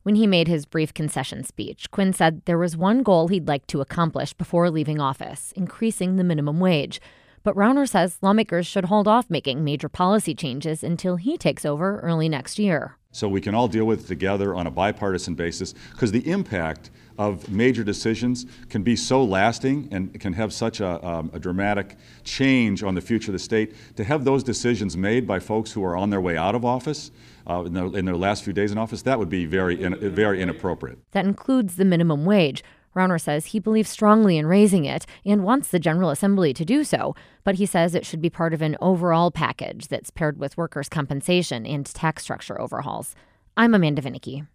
When he made his brief concession speech, Quinn said there was one goal he'd like to accomplish before leaving office, increasing the minimum wage. But Rauner says lawmakers should hold off making major policy changes until he takes over early next year. So we can all deal with it together on a bipartisan basis, because the impact of major decisions can be so lasting and can have such a dramatic change on the future of the state. To have those decisions made by folks who are on their way out of office in their last few days in office, that would be very inappropriate. That includes the minimum wage. Rauner says he believes strongly in raising it and wants the General Assembly to do so, but he says it should be part of an overall package that's paired with workers' compensation and tax structure overhauls. I'm Amanda Vinicky.